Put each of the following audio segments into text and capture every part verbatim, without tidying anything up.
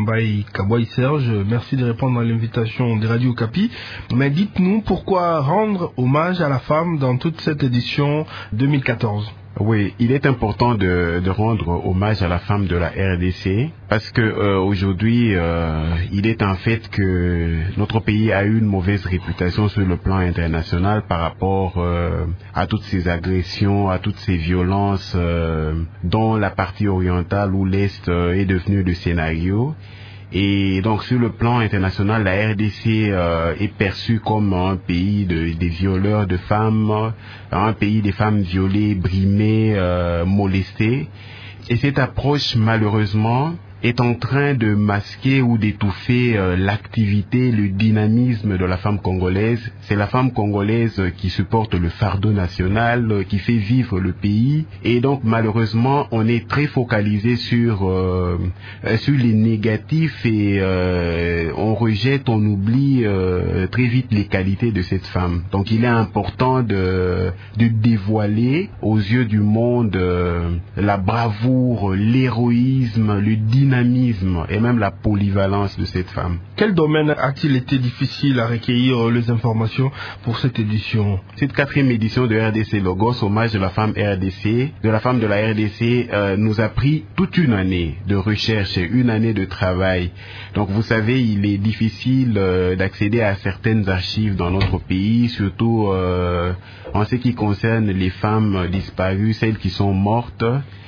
Mbaye Kaboy Serge, merci de répondre à l'invitation de Radio Okapi. Mais dites-nous pourquoi rendre hommage à la femme dans toute cette édition deux mille quatorze. Oui, il est important de, de rendre hommage à la femme de la R D C parce que euh, aujourd'hui, euh, il est un fait que notre pays a eu une mauvaise réputation sur le plan international par rapport euh, à toutes ces agressions, à toutes ces violences euh, dont la partie orientale ou l'Est euh, est devenue le scénario. Et donc sur le plan international, la R D C euh, est perçue comme un pays de, des violeurs de femmes, un pays des femmes violées, brimées, euh, molestées. Et cette approche, malheureusement, est en train de masquer ou d'étouffer euh, l'activité, le dynamisme de la femme congolaise. C'est la femme congolaise qui supporte le fardeau national, euh, qui fait vivre le pays. Et donc malheureusement, on est très focalisé sur euh, sur les négatifs et euh, on rejette, on oublie euh, très vite les qualités de cette femme. Donc il est important de de dévoiler aux yeux du monde euh, la bravoure, l'héroïsme, le dynamisme et même la polyvalence de cette femme. Quel domaine a-t-il été difficile à recueillir les informations pour cette édition? Cette quatrième édition de R D C Logos, hommage de la femme R D C, de la femme de la R D C, euh, nous a pris toute une année de recherche, une année de travail. Donc vous savez, il est difficile euh, d'accéder à certaines archives dans notre pays, surtout euh, en ce qui concerne les femmes disparues, celles qui sont mortes.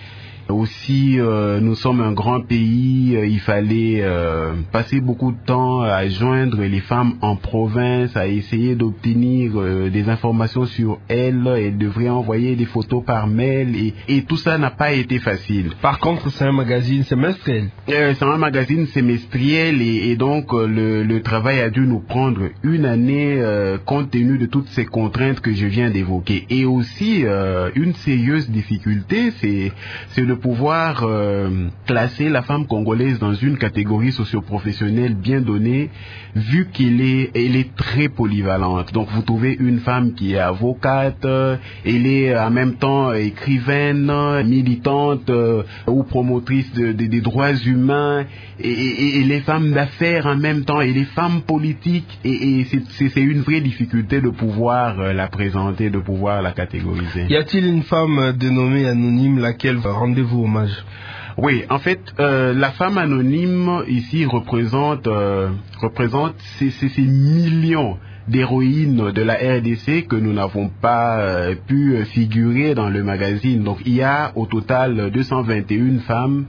Aussi, euh, nous sommes un grand pays, euh, il fallait euh, passer beaucoup de temps à joindre les femmes en province, à essayer d'obtenir euh, des informations sur elles. Elles devraient envoyer des photos par mail et, et tout ça n'a pas été facile. Par contre, c'est un magazine semestriel. Euh, c'est un magazine semestriel et, et donc euh, le, le travail a dû nous prendre une année euh, compte tenu de toutes ces contraintes que je viens d'évoquer. Et aussi, euh, une sérieuse difficulté, c'est, c'est de pouvoir euh, classer la femme congolaise dans une catégorie socio-professionnelle bien donnée, vu qu'elle est, elle est très polyvalente. Donc vous trouvez une femme qui est avocate, euh, elle est en même temps écrivaine, militante euh, ou promotrice de, de, des droits humains, et, et, et les femmes d'affaires en même temps, et les femmes politiques, et, et c'est, c'est, c'est une vraie difficulté de pouvoir euh, la présenter, de pouvoir la catégoriser. Y a-t-il une femme dénommée anonyme laquelle rendez-vous hommage? Oui, en fait, euh, la femme anonyme ici représente euh, représente ces, ces, ces millions d'héroïnes de la R D C que nous n'avons pas euh, pu figurer dans le magazine. Donc il y a au total deux cent vingt et une femmes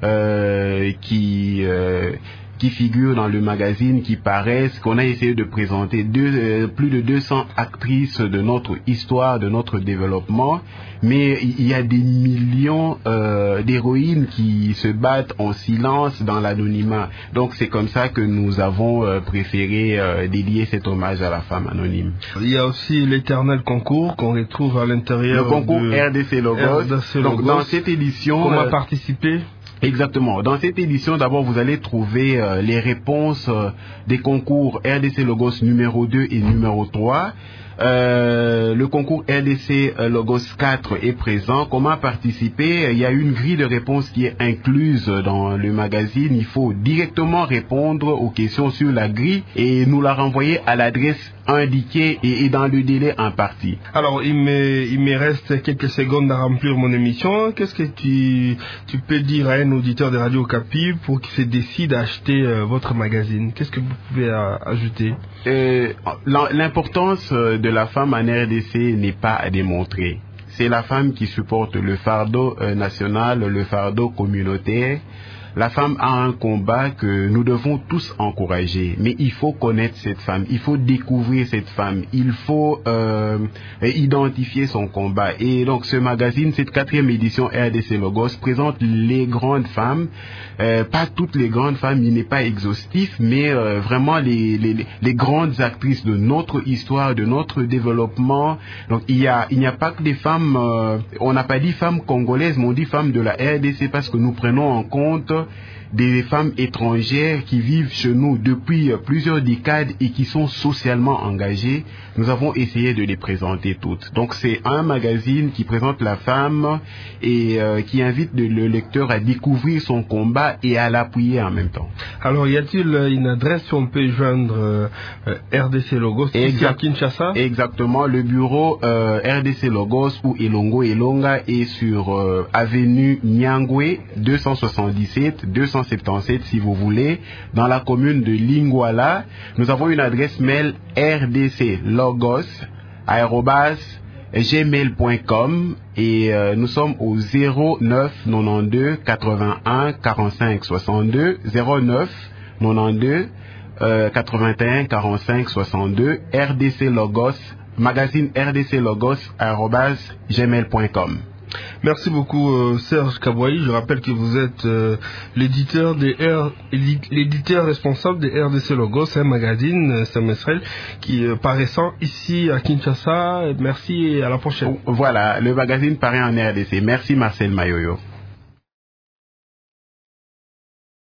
euh, qui euh, qui figurent dans le magazine, qui paraissent, qu'on a essayé de présenter deux, euh, plus de deux cents actrices de notre histoire, de notre développement, mais il y a des millions euh, d'héroïnes qui se battent en silence dans l'anonymat. Donc c'est comme ça que nous avons euh, préféré euh, dédier cet hommage à la femme anonyme. Il y a aussi l'éternel concours qu'on retrouve à l'intérieur. Le concours de R D C Logos. R D C Donc Logos. dans cette édition, comment euh, participer? Exactement. Dans cette édition, d'abord, vous allez trouver euh, les réponses euh, des concours R D C Logos numéro deux et numéro trois. Euh, le concours R D C euh, Logos quatre est présent. Comment participer? Il y a une grille de réponses qui est incluse dans le magazine. Il faut directement répondre aux questions sur la grille et nous la renvoyer à l'adresse indiquée et, et dans le délai imparti. Alors, il me, il me reste quelques secondes à remplir mon émission. Qu'est-ce que tu, tu peux dire à un auditeur de Radio Okapi pour qu'il se décide à acheter euh, votre magazine? Qu'est-ce que vous pouvez euh, ajouter? euh, L'importance de la femme en R D C n'est pas à démontrer. C'est la femme qui supporte le fardeau euh, national, le fardeau communautaire. La femme a un combat que nous devons tous encourager, mais il faut connaître cette femme, il faut découvrir cette femme, il faut euh, identifier son combat. Et donc ce magazine, cette quatrième édition R D C Logos présente les grandes femmes, euh, pas toutes les grandes femmes, il n'est pas exhaustif, mais euh, vraiment les, les, les grandes actrices de notre histoire, de notre développement. Donc il y a, il n'y a pas que des femmes, euh, on n'a pas dit femmes congolaises, mais on dit femmes de la R D C parce que nous prenons en compte des femmes étrangères qui vivent chez nous depuis plusieurs décades et qui sont socialement engagées. Nous avons essayé de les présenter toutes. Donc c'est un magazine qui présente la femme et euh, qui invite le lecteur à découvrir son combat et à l'appuyer en même temps. Alors y a-t-il une adresse où on peut joindre euh, R D C Logos ici à Kinshasa? Exactement, le bureau euh, R D C Logos ou Elongo Elonga est sur euh, avenue Nyangwe deux cent soixante-dix-sept deux cent soixante-dix-sept si vous voulez, dans la commune de Lingwala. Nous avons une adresse mail R D C Logos arobase gmail point com et euh, nous sommes au zéro neuf quatre-vingt-douze quatre-vingt-un quarante-cinq soixante-deux zéro neuf quatre-vingt-douze euh, quatre-vingt-un quarante-cinq soixante-deux R D C Logos, magazine R D C Logos arobase gmail point com. Merci beaucoup euh, Serge Kabouaï. Je rappelle que vous êtes euh, l'éditeur des R, l'éditeur responsable des R D C Logos, un magazine semestriel qui euh, paraissant ici à Kinshasa. Merci et à la prochaine. Voilà, le magazine paraît en R D C. Merci Marcel Mayoyo.